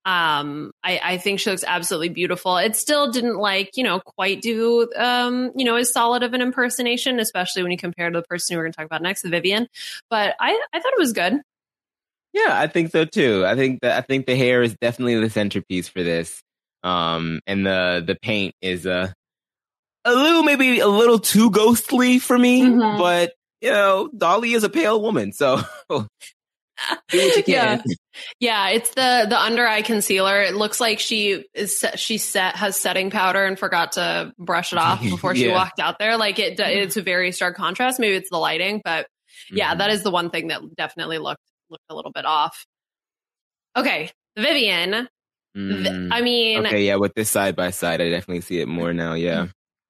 I think she looks absolutely beautiful. It still didn't quite do, as solid of an impersonation, especially when you compare to the person who we're going to talk about next, the Vivienne. But I thought it was good. Yeah, I think so too. I think the hair is definitely the centerpiece for this. And the paint is maybe a little too ghostly for me, but Dolly is a pale woman, so do what you can. Yeah, it's the under eye concealer. It looks like she has setting powder and forgot to brush it off before she walked out there. Like it's a very stark contrast. Maybe it's the lighting, but yeah, that is the one thing that definitely looked a little bit off. Okay, Vivienne. I mean, with this side by side, I definitely see it more now. Yeah,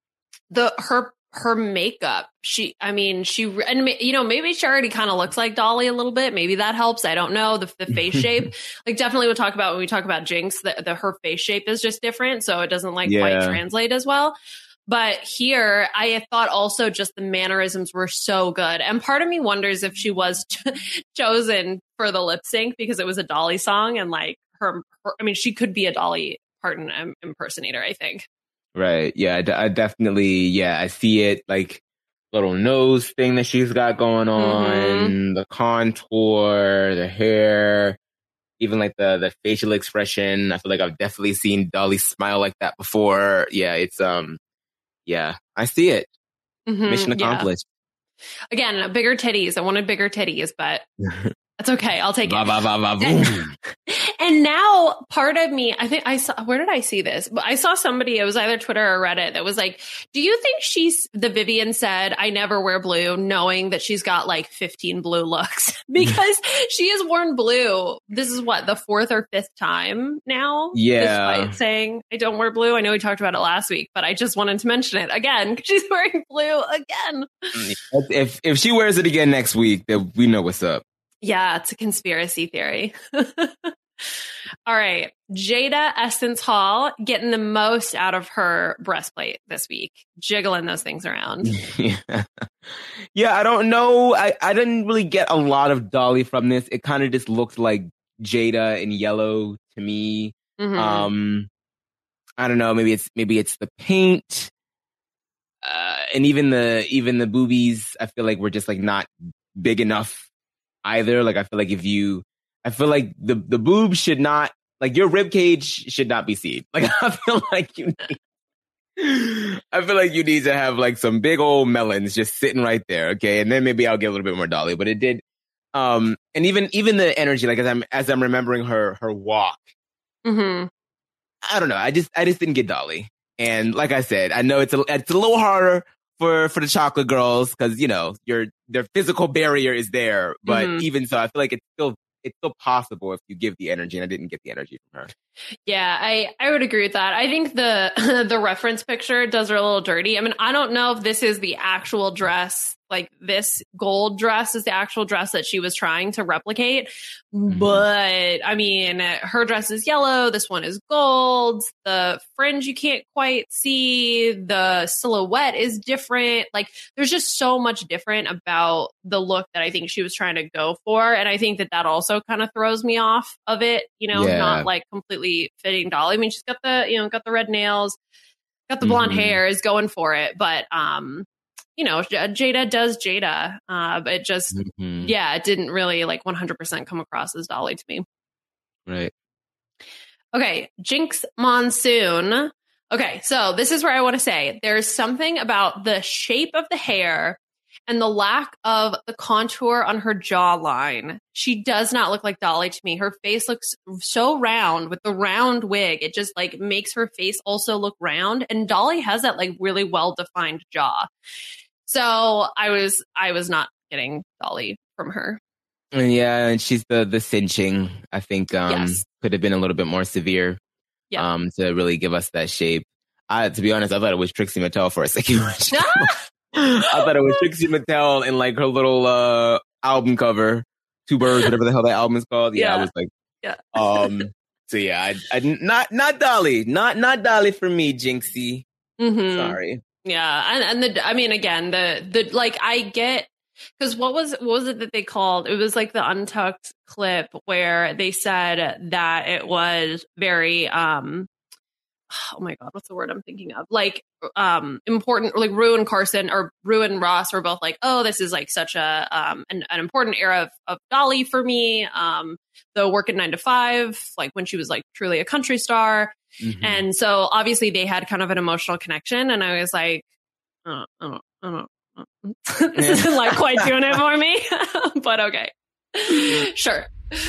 her makeup. Maybe she already kind of looks like Dolly a little bit. Maybe that helps. I don't know. The face shape, like definitely we'll talk about when we talk about Jinx, her face shape is just different. So it doesn't quite translate as well. But here I thought also just the mannerisms were so good. And part of me wonders if she was chosen for the lip sync because it was a Dolly song and she could be a Dolly Parton impersonator, I think. Right. Yeah, I definitely, I see it, like little nose thing that she's got going on, the contour, the hair, even like the facial expression. I feel like I've definitely seen Dolly smile like that before. Yeah, it's, I see it. Mission accomplished. Again, bigger titties. I wanted bigger titties, but that's okay. I'll take it. And now part of me, I think I saw, where did I see this? I saw somebody, it was either Twitter or Reddit, that was like, do you think the Vivienne said, I never wear blue, knowing that she's got like 15 blue looks? Because she has worn blue. This is what, the 4th or 5th time now? Yeah. Despite saying I don't wear blue. I know we talked about it last week, but I just wanted to mention it again because she's wearing blue again. If she wears it again next week, then we know what's up. Yeah, it's a conspiracy theory. All right. Jada Essence Hall getting the most out of her breastplate this week, jiggling those things around. Yeah, I don't know. I didn't really get a lot of Dolly from this. It kind of just looks like Jada in yellow to me. I don't know. Maybe it's the paint. And even the boobies, I feel like we're just like not big enough either. Like I feel like the boobs should not, like your rib cage should not be seen. Like I feel like you need to have like some big old melons just sitting right there, okay? And then maybe I'll get a little bit more Dolly. But it did, and even the energy, like as I'm remembering her walk, I don't know. I just didn't get Dolly. And like I said, I know it's a little harder for the chocolate girls because their physical barrier is there. But even so, I feel like it's still possible if you give the energy, and I didn't get the energy from her. Yeah, I would agree with that. I think the reference picture does her a little dirty. I mean, I don't know if this is the actual dress, like this gold dress is the actual dress that she was trying to replicate. But I mean, her dress is yellow. This one is gold. The fringe you can't quite see. The silhouette is different. Like there's just so much different about the look that I think she was trying to go for. And I think that also kind of throws me off of it, not like completely fitting Dolly. I mean, she's got the red nails, got the blonde hair, is going for it. But, Jada does Jada. But it just, it didn't really like 100% come across as Dolly to me. Right. Okay. Jinx Monsoon. Okay. So this is where I want to say there's something about the shape of the hair and the lack of the contour on her jawline. She does not look like Dolly to me. Her face looks so round with the round wig. It just like makes her face also look round. And Dolly has that like really well-defined jaw. So I was not getting Dolly from her. Yeah, and she's the cinching, I think, could have been a little bit more severe to really give us that shape. To be honest, I thought it was Trixie Mattel for a second. I thought it was Trixie Mattel in like her little album cover, Two Birds, whatever the hell that album is called. Yeah, I was like, So yeah, I not Dolly, not Dolly for me, Jinxie. Mm-hmm. Sorry. Yeah, and I mean, again, the like I get, because what was it that they called? It was like the Untucked clip where they said that it was very oh my God, what's the word I'm thinking of? Like important, like Rue and Carson, or Rue and Ross were both like, oh, this is like such a an important era of Dolly for me. The working 9 to 5, like when she was like truly a country star. Mm-hmm. And so obviously they had kind of an emotional connection, and I was like, this isn't like quite doing it for me, but okay. Sure.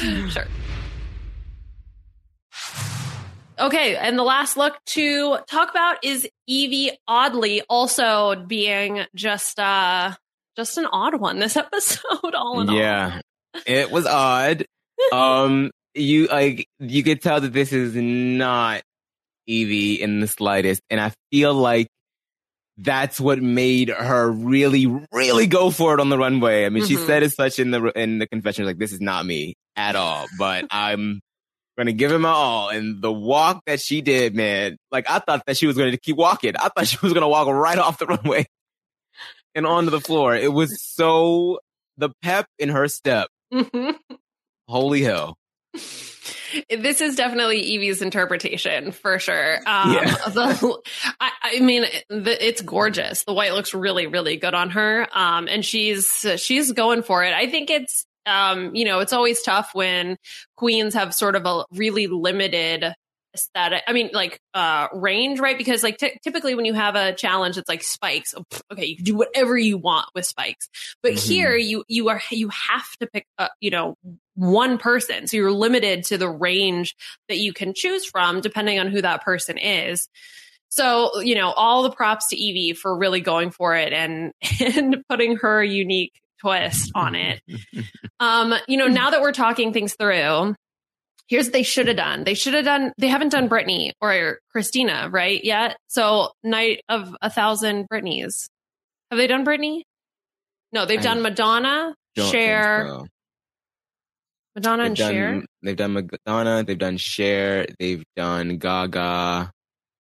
Okay, and the last look to talk about is Evie oddly also being just an odd one this episode, all in all. Yeah, it was odd. You could tell that this is not Evie in the slightest, and I feel like that's what made her really, really go for it on the runway. I mean, she said as such in the confession, like, this is not me at all, but I'm gonna give it my all. And the walk that she did, man, like, I thought that she was going to keep walking. I thought she was going to walk right off the runway and onto the floor. It was so, the pep in her step. Holy hell. This is definitely Evie's interpretation for sure. Yeah. I mean, it's gorgeous. The white looks really, really good on her. And she's going for it. I think it's, it's always tough when queens have sort of a really limited aesthetic. I mean, like, range, right? Because like typically when you have a challenge, it's like spikes. Okay, you can do whatever you want with spikes, but here you have to pick one person. So you're limited to the range that you can choose from depending on who that person is. So, all the props to Evie for really going for it and putting her unique twist on it. Now that we're talking things through, here's what they should have done. They haven't done Britney or Christina, right, yet? So Night of 1,000 Britneys. Have they done Britney? No, they've done Madonna, Cher. So. Madonna and Cher? They've done Madonna, they've done Cher, they've done Gaga.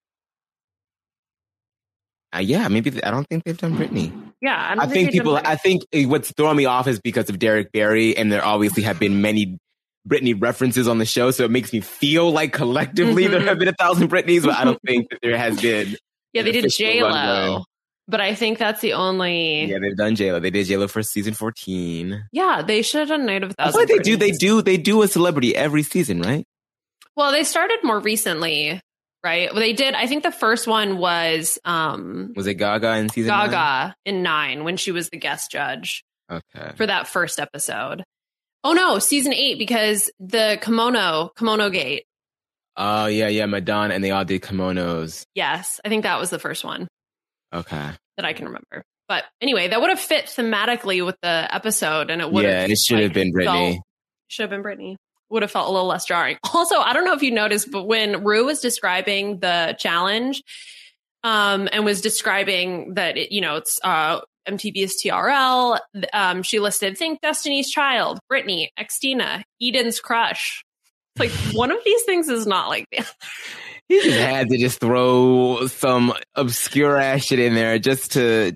Yeah, maybe I don't think they've done Britney. Yeah, I think what's throwing me off is because of Derek Barry, and there obviously have been many Britney references on the show, so it makes me feel like collectively there have been 1,000 Britneys, but I don't think that there has been. Yeah, they did J-Lo, but I think that's the only. Yeah, they've done J-Lo. They did J-Lo for season 14. Yeah, they should have done Night of 1,000. That's what they do a celebrity every season, right? Well, they started more recently. Right. Well, they did. I think the first one was it Gaga in season 9? Gaga in 9 when she was the guest judge. Okay. For that first episode. Oh no, season 8 because the kimono gate. Oh yeah, Madonna, and they all did kimonos. Yes, I think that was the first one. Okay. That I can remember. But anyway, that would have fit thematically with the episode, and it would have. Yeah, it should have been Britney. Should have been Britney. Would have felt a little less jarring. Also, I don't know if you noticed, but when Rue was describing the challenge, and was describing that it's MTV's TRL, she listed Think Destiny's Child, Britney, Xtina, Eden's Crush. It's like one of these things is not like the other. He just had to just throw some obscure ass shit in there just cause.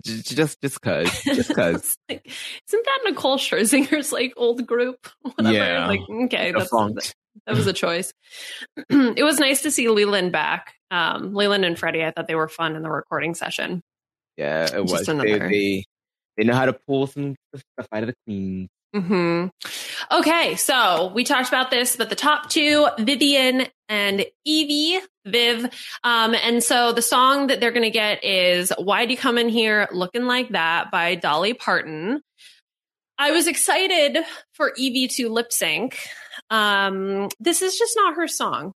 Like, isn't that Nicole Scherzinger's like old group? Whatever. Yeah. Like, okay, that was a choice. It was nice to see Leland back. Leland and Freddie, I thought they were fun in the recording session. Yeah, it was. They know how to pull some stuff out of the queens. Okay, so we talked about this, but the top two, Vivian and Evie, Viv. And so the song that they're going to get is Why'd You Come In Here Looking Like That by Dolly Parton. I was excited for Evie to lip sync. This is just not her song,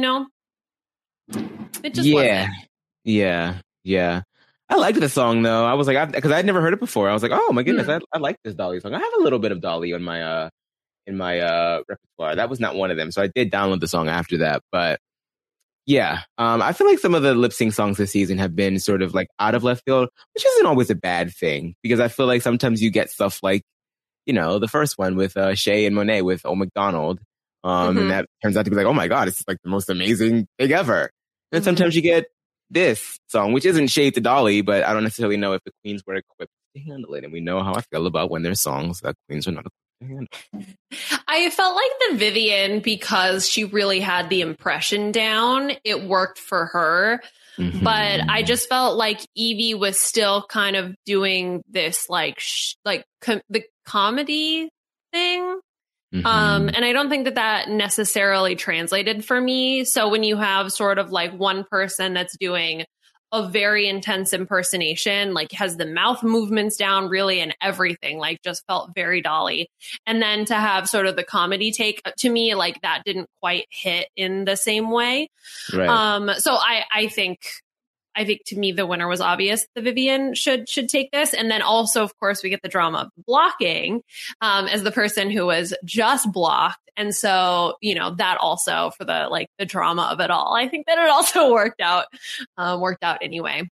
It just wasn't. Yeah. I liked the song though. I was like, because I'd never heard it before. I was like, oh my goodness, I like this Dolly song. I have a little bit of Dolly in my repertoire. That was not one of them, so I did download the song after that. But Yeah. I feel like some of the lip sync songs this season have been sort of like out of left field, which isn't always a bad thing, because I feel like sometimes you get stuff like, you know, the first one with Shay and Monet with Oh McDonald. And that turns out to be like, oh my God, it's like the most amazing thing ever. And sometimes you get this song, which isn't shade to Dolly, but I don't necessarily know if the queens were equipped to handle it. And we know how I feel about when there's songs that queens are not equipped to handle. I felt like the Vivienne, because she really had the impression down, it worked for her. But I just felt like Evie was still kind of doing this like the comedy thing. And I don't think that necessarily translated for me. So when you have sort of like one person that's doing a very intense impersonation, like has the mouth movements down really and everything, like just felt very Dolly. And then to have sort of the comedy take, to me, like that didn't quite hit in the same way. Right. So I think to me, the winner was obvious. The Vivienne should take this. And then also, of course, we get the drama of blocking as the person who was just blocked. And so, you know, that also for the drama of it all, I think that it also worked out anyway.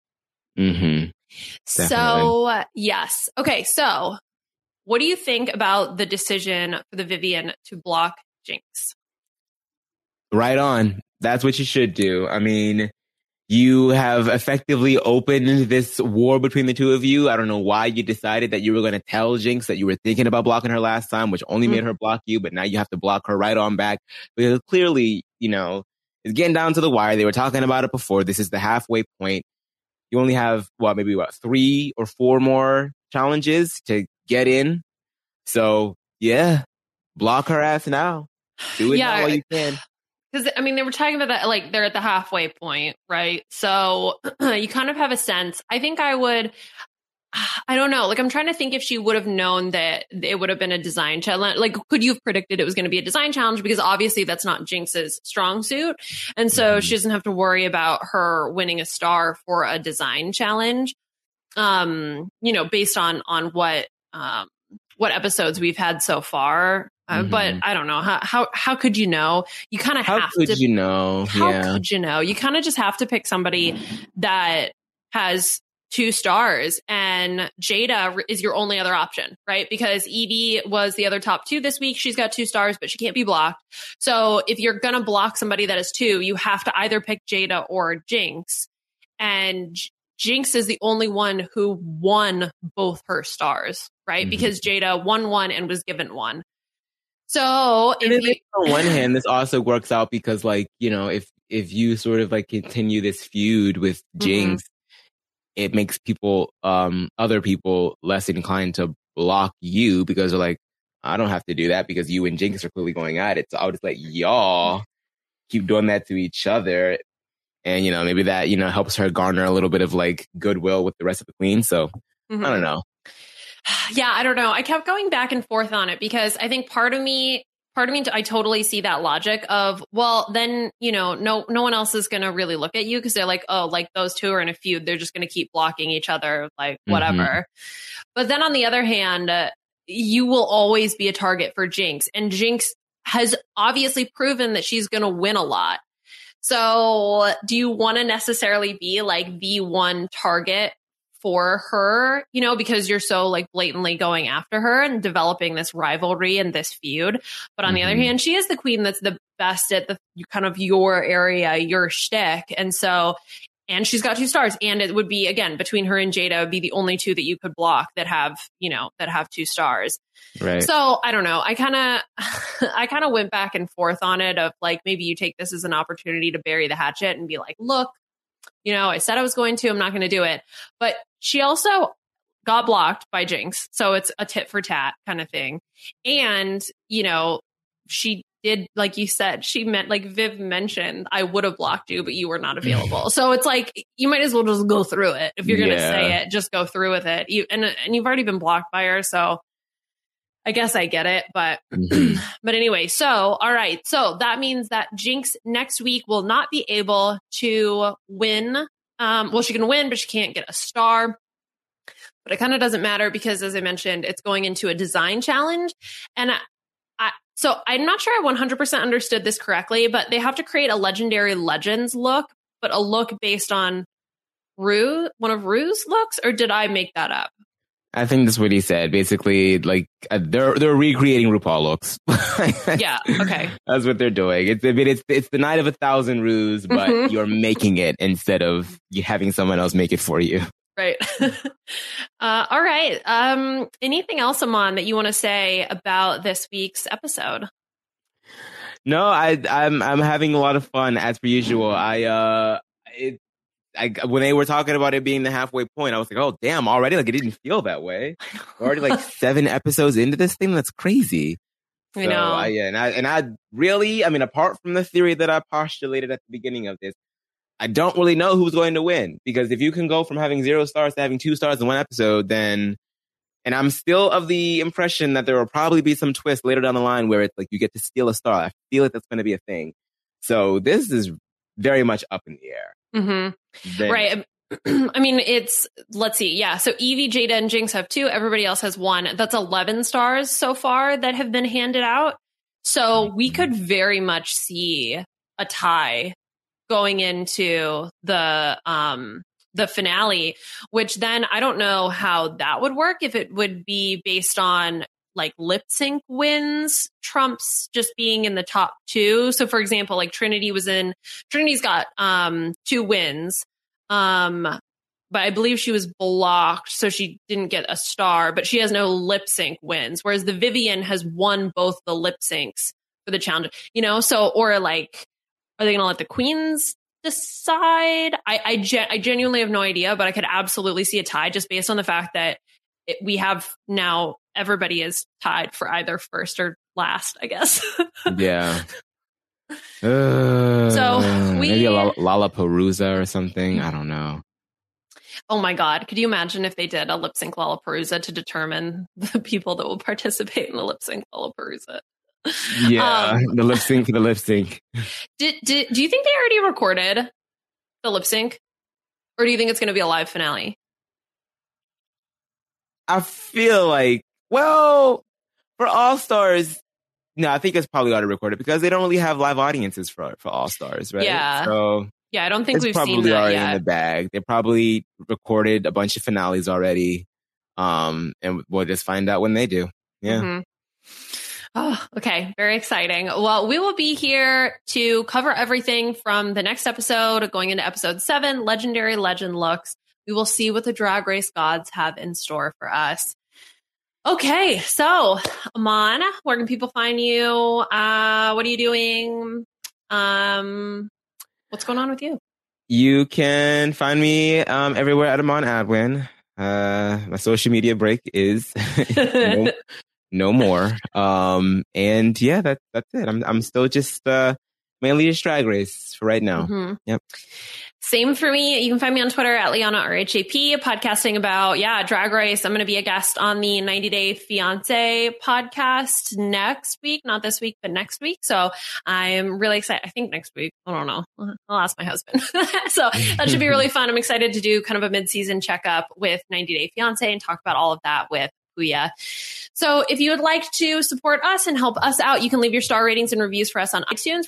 So, yes. Okay. So what do you think about the decision for the Vivienne to block Jinx? Right on. That's what you should do. I mean, you have effectively opened this war between the two of you. I don't know why you decided that you were going to tell Jinx that you were thinking about blocking her last time, which only made her block you, but now you have to block her right on back. Because clearly, you know, it's getting down to the wire. They were talking about it before. This is the halfway point. You only have, maybe 3 or 4 more challenges to get in. So, yeah, block her ass now. Do it now while you can. Because, I mean, they were talking about that, like, they're at the halfway point, right? So you kind of have a sense. I think I don't know. Like, I'm trying to think if she would have known that it would have been a design challenge. Like, could you have predicted it was going to be a design challenge? Because obviously that's not Jinx's strong suit. And so she doesn't have to worry about her winning a star for a design challenge, you know, based on what episodes we've had so far. But I don't know. How could you know? You kind of have to. How could you know? You kind of just have to pick somebody that has 2 stars, and Jada is your only other option, right? Because Evie was the other top 2 this week. She's got 2 stars, but she can't be blocked. So if you're going to block somebody that is 2, you have to either pick Jada or Jinx. And Jinx is the only one who won both her stars, right? Because Jada won 1 and was given 1. So on one hand, this also works out because, like, you know, if you sort of like continue this feud with Jinx, it makes people, other people less inclined to block you because they're like, I don't have to do that because you and Jinx are clearly going at it. So I'll just let y'all keep doing that to each other. And, you know, maybe that, you know, helps her garner a little bit of like goodwill with the rest of the queens. So I don't know. Yeah, I don't know. I kept going back and forth on it because I think part of me, I totally see that logic of, well, then, you know, no one else is going to really look at you because they're like, oh, like those 2 are in a feud. They're just going to keep blocking each other, like whatever. But then on the other hand, you will always be a target for Jinx. And Jinx has obviously proven that she's going to win a lot. So do you want to necessarily be like the one target for her, you know, because you're so like blatantly going after her and developing this rivalry and this feud. But on the other hand, she is the queen that's the best at the kind of your area, your shtick. And so, and she's got 2 stars, and it would be, again, between her and Jada would be the only 2 that you could block that have, you know, that have 2 stars. Right. So I don't know. I kind of went back and forth on it of like, maybe you take this as an opportunity to bury the hatchet and be like, look, you know, I said I was going to, I'm not going to do it. But she also got blocked by Jinx. So it's a tit for tat kind of thing. And, you know, she did, like you said, she meant, like Viv mentioned, I would have blocked you, but you were not available. So it's like, you might as well just go through it. If you're going to say it, just go through with it. And you've already been blocked by her. So I guess I get it. But, but anyway, so, all right. So that means that Jinx next week will not be able to win. Well, she can win, but she can't get a star. But it kind of doesn't matter because, as I mentioned, it's going into a design challenge. And So I'm not sure I 100% understood this correctly, but they have to create a Legendary Legends look, but a look based on Rue, one of Rue's looks, or did I make that up? I think that's what he said. Basically, like they're recreating RuPaul looks. Yeah. Okay. That's what they're doing. It's the night of 1,000 Rues, but you're making it instead of you having someone else make it for you. Right. All right. Anything else, Aman, that you want to say about this week's episode? No, I'm having a lot of fun as per usual. When they were talking about it being the halfway point, I was like, oh, damn, already? Like, it didn't feel that way. We're already like 7 episodes into this thing. That's crazy. I know. I really, I mean, apart from the theory that I postulated at the beginning of this, I don't really know who's going to win. Because if you can go from having 0 stars to having 2 stars in one episode, then... And I'm still of the impression that there will probably be some twist later down the line where it's like you get to steal a star. I feel like that's going to be a thing. So this is very much up in the air. Mm-hmm. Right. I mean, let's see. Yeah. So Evie, Jada, and Jinx have 2. Everybody else has 1. That's 11 stars so far that have been handed out. So we could very much see a tie going into the finale, which then I don't know how that would work, if it would be based on like lip sync wins trumps just being in the top 2. So for example, like Trinity's got 2 wins. But I believe she was blocked, so she didn't get a star, but she has no lip sync wins. Whereas the Vivienne has won both the lip syncs for the challenge, so, or like, are they going to let the queens decide? I genuinely have no idea, but I could absolutely see a tie just based on the fact that we have now everybody is tied for either first or last, I guess. Yeah. So maybe a Lollapalooza or something. I don't know. Oh my God. Could you imagine if they did a lip sync Lollapalooza to determine the people that will participate in the lip sync Lollapalooza? Yeah, the lip sync for the lip sync. Do you think they already recorded the lip sync? Or do you think it's going to be a live finale? I feel like, well, for All Stars, no, I think it's probably already recorded because they don't really have live audiences for All Stars, right? Yeah. So yeah, I don't think we've probably seen that already yet. in the bag. They probably recorded a bunch of finales already, and we'll just find out when they do. Yeah. Mm-hmm. Oh, okay. Very exciting. Well, we will be here to cover everything from the next episode going into episode 7, Legendary Legend Looks. We will see what the Drag Race gods have in store for us. Okay. So, Aman, where can people find you? What are you doing? What's going on with you? You can find me everywhere at Aman Adwin. My social media break is no more. And yeah, that's it. I'm still just mainly just Drag Race for right now. Mm-hmm. Yep. Same for me. You can find me on Twitter at Liana RHAP, podcasting about, Drag Race. I'm going to be a guest on the 90 Day Fiancé podcast next week. Not this week, but next week. So I'm really excited. I think next week. I don't know. I'll ask my husband. So that should be really fun. I'm excited to do kind of a mid-season checkup with 90 Day Fiancé and talk about all of that with Puya. So if you would like to support us and help us out, you can leave your star ratings and reviews for us on iTunes,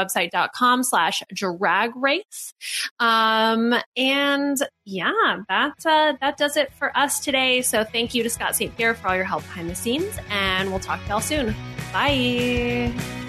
robhasawebsite.com/dragrace. And yeah, that does it for us today. So thank you to Scott St. Pierre for all your help behind the scenes, and we'll talk to y'all soon. Bye.